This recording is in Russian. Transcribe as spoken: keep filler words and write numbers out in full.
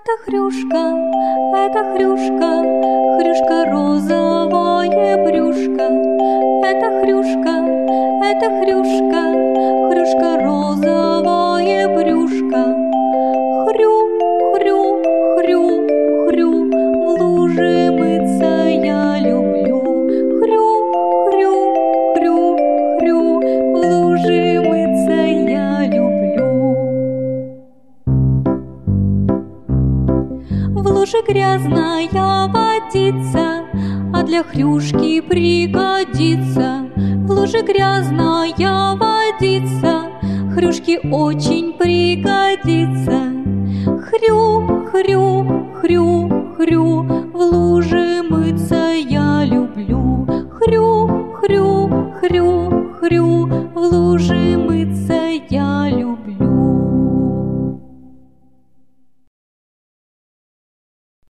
Это хрюшка, это хрюшка, хрюшка розовое брюшко. Это хрюшка, это хрюшка, хрюшка розовое брюшко. Хрю, хрю, хрю, хрю, в луже мыться я люблю. Хрю, хрю, хрю, хрю, в луже мыться я люблю. В луже грязная водица, а для хрюшки пригодится. В луже грязная водица, хрюшке очень пригодится. Хрю, хрю, хрю, хрю, в луже мыться я люблю. Хрю, хрю, хрю, хрю, в луже мыться